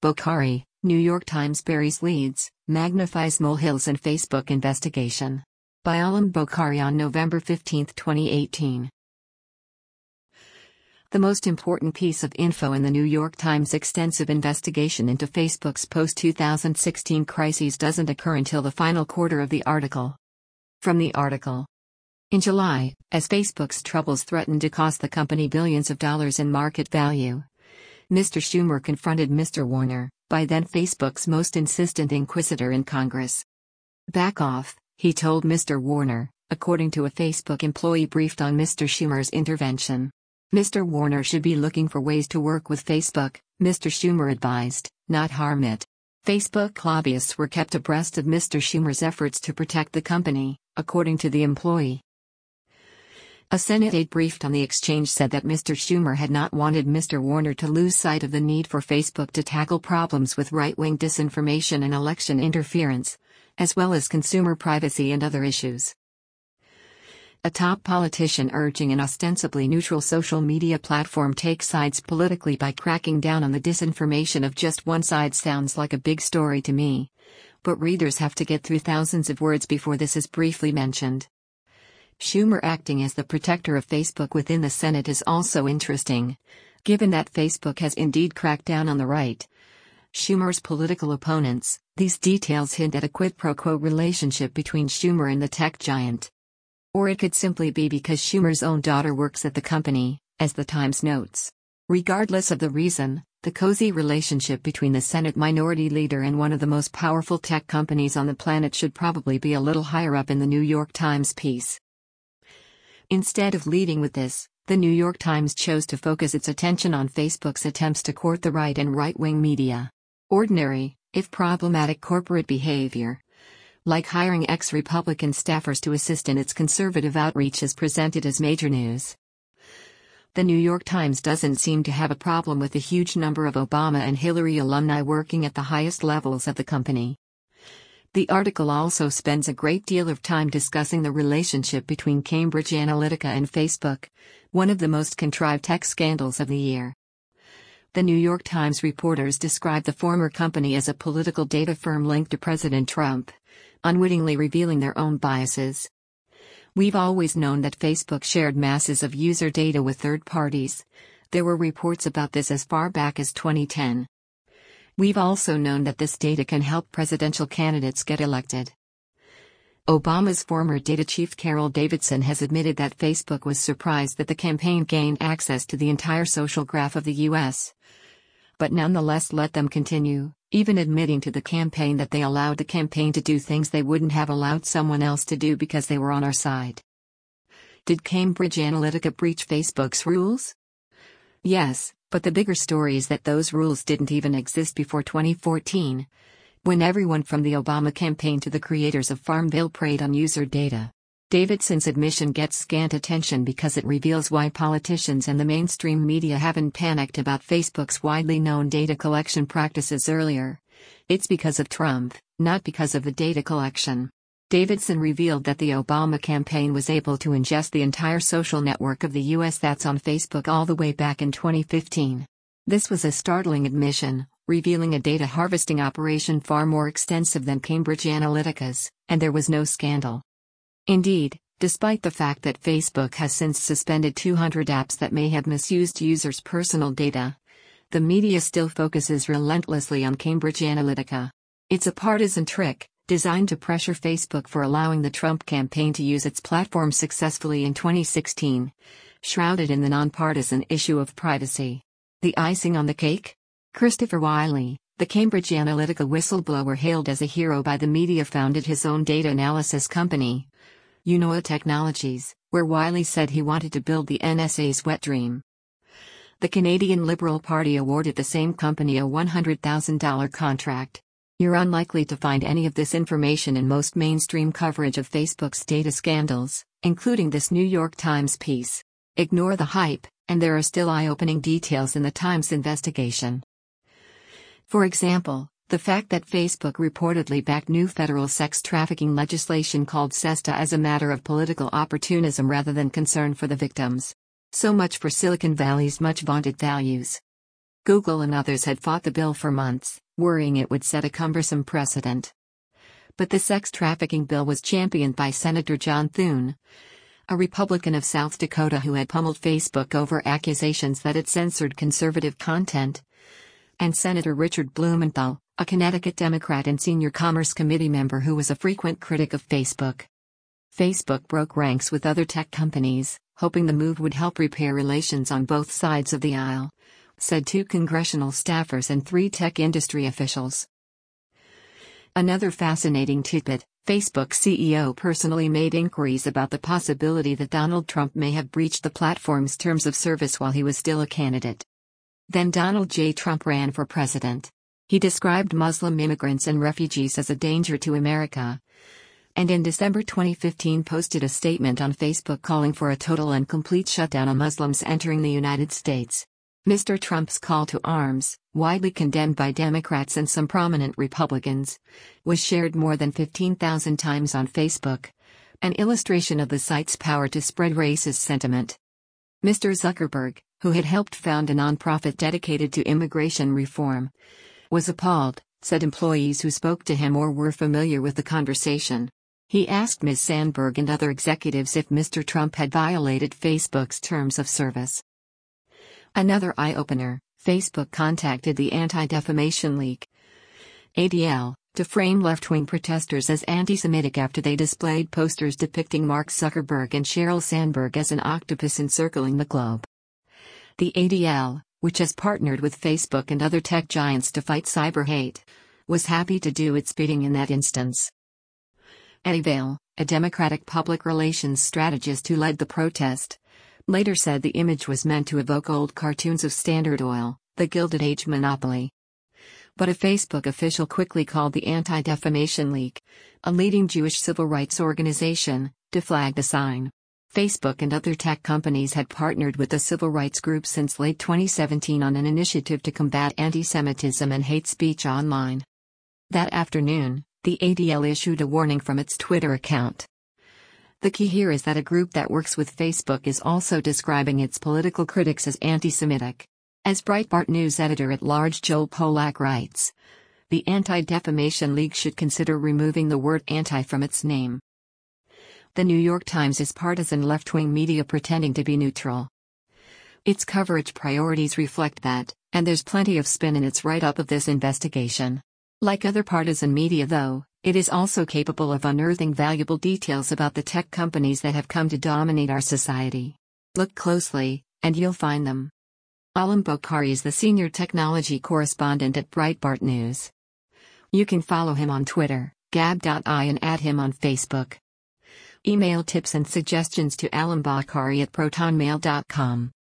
Bokhari, New York Times buries leads, magnifies molehills in Facebook investigation. By Alam Bokhari on November 15, 2018. The most important piece of info in the New York Times' extensive investigation into Facebook's post-2016 crises doesn't occur until the final quarter of the article. From the article. In July, as Facebook's troubles threatened to cost the company billions of dollars in market value, Mr. Schumer confronted Mr. Warner, by then Facebook's most insistent inquisitor in Congress. "Back off," he told Mr. Warner, according to a Facebook employee briefed on Mr. Schumer's intervention. Mr. Warner should be looking for ways to work with Facebook, Mr. Schumer advised, not harm it. Facebook lobbyists were kept abreast of Mr. Schumer's efforts to protect the company, according to the employee. A Senate aide briefed on the exchange said that Mr. Schumer had not wanted Mr. Warner to lose sight of the need for Facebook to tackle problems with right-wing disinformation and election interference, as well as consumer privacy and other issues. A top politician urging an ostensibly neutral social media platform take sides politically by cracking down on the disinformation of just one side sounds like a big story to me, but readers have to get through thousands of words before this is briefly mentioned. Schumer acting as the protector of Facebook within the Senate is also interesting, given that Facebook has indeed cracked down on the right. Schumer's political opponents, these details hint at a quid pro quo relationship between Schumer and the tech giant. Or it could simply be because Schumer's own daughter works at the company, as the Times notes. Regardless of the reason, the cozy relationship between the Senate Minority Leader and one of the most powerful tech companies on the planet should probably be a little higher up in the New York Times piece. Instead of leading with this, the New York Times chose to focus its attention on Facebook's attempts to court the right and right-wing media. Ordinary, if problematic corporate behavior, like hiring ex-Republican staffers to assist in its conservative outreach, is presented as major news. The New York Times doesn't seem to have a problem with the huge number of Obama and Hillary alumni working at the highest levels of the company. The article also spends a great deal of time discussing the relationship between Cambridge Analytica and Facebook, one of the most contrived tech scandals of the year. The New York Times reporters describe the former company as a political data firm linked to President Trump, unwittingly revealing their own biases. "We've always known that Facebook shared masses of user data with third parties. There were reports about this as far back as 2010. We've also known that this data can help presidential candidates get elected." Obama's former data chief Carol Davidson has admitted that Facebook was surprised that the campaign gained access to the entire social graph of the U.S., but nonetheless let them continue, even admitting to the campaign that they allowed the campaign to do things they wouldn't have allowed someone else to do because they were on our side. Did Cambridge Analytica breach Facebook's rules? Yes, but the bigger story is that those rules didn't even exist before 2014, when everyone from the Obama campaign to the creators of Farmville preyed on user data. Davidson's admission gets scant attention because it reveals why politicians and the mainstream media haven't panicked about Facebook's widely known data collection practices earlier. It's because of Trump, not because of the data collection. Davidson revealed that the Obama campaign was able to ingest the entire social network of the U.S. that's on Facebook all the way back in 2015. This was a startling admission, revealing a data harvesting operation far more extensive than Cambridge Analytica's, and there was no scandal. Indeed, despite the fact that Facebook has since suspended 200 apps that may have misused users' personal data, the media still focuses relentlessly on Cambridge Analytica. It's a partisan trick, designed to pressure Facebook for allowing the Trump campaign to use its platform successfully in 2016, shrouded in the nonpartisan issue of privacy. The icing on the cake? Christopher Wylie, the Cambridge Analytica whistleblower hailed as a hero by the media, founded his own data analysis company, Unoa Technologies, where Wylie said he wanted to build the NSA's wet dream. The Canadian Liberal Party awarded the same company a $100,000 contract. You're unlikely to find any of this information in most mainstream coverage of Facebook's data scandals, including this New York Times piece. Ignore the hype, and there are still eye-opening details in the Times investigation. For example, the fact that Facebook reportedly backed new federal sex trafficking legislation called SESTA as a matter of political opportunism rather than concern for the victims. So much for Silicon Valley's much vaunted values. Google and others had fought the bill for months, worrying it would set a cumbersome precedent. But the sex trafficking bill was championed by Senator John Thune, a Republican of South Dakota who had pummeled Facebook over accusations that it censored conservative content, and Senator Richard Blumenthal, a Connecticut Democrat and senior Commerce Committee member who was a frequent critic of Facebook. Facebook broke ranks with other tech companies, hoping the move would help repair relations on both sides of the aisle, said 2 congressional staffers and 3 tech industry officials. Another fascinating tidbit: Facebook CEO personally made inquiries about the possibility that Donald Trump may have breached the platform's terms of service while he was still a candidate. Then Donald J. Trump ran for president. He described Muslim immigrants and refugees as a danger to America, and in December 2015 posted a statement on Facebook calling for a total and complete shutdown of Muslims entering the United States. Mr. Trump's call to arms, widely condemned by Democrats and some prominent Republicans, was shared more than 15,000 times on Facebook, an illustration of the site's power to spread racist sentiment. Mr. Zuckerberg, who had helped found a nonprofit dedicated to immigration reform, was appalled, said employees who spoke to him or were familiar with the conversation. He asked Ms. Sandberg and other executives if Mr. Trump had violated Facebook's terms of service. Another eye-opener: Facebook contacted the Anti-Defamation League, ADL, to frame left-wing protesters as anti-Semitic after they displayed posters depicting Mark Zuckerberg and Sheryl Sandberg as an octopus encircling the globe. The ADL, which has partnered with Facebook and other tech giants to fight cyber hate, was happy to do its bidding in that instance. Eddie Vail, a Democratic public relations strategist who led the protest, later said the image was meant to evoke old cartoons of Standard Oil, the Gilded Age monopoly. But a Facebook official quickly called the Anti-Defamation League, a leading Jewish civil rights organization, to flag the sign. Facebook and other tech companies had partnered with the civil rights group since late 2017 on an initiative to combat anti-Semitism and hate speech online. That afternoon, the ADL issued a warning from its Twitter account. The key here is that a group that works with Facebook is also describing its political critics as anti-Semitic. As Breitbart News editor-at-large Joel Pollack writes, the Anti-Defamation League should consider removing the word anti from its name. The New York Times is partisan left-wing media pretending to be neutral. Its coverage priorities reflect that, and there's plenty of spin in its write-up of this investigation. Like other partisan media though, it is also capable of unearthing valuable details about the tech companies that have come to dominate our society. Look closely, and you'll find them. Alam Bokhari is the senior technology correspondent at Breitbart News. You can follow him on Twitter, gab.i, and add him on Facebook. Email tips and suggestions to Alam Bokhari at protonmail.com.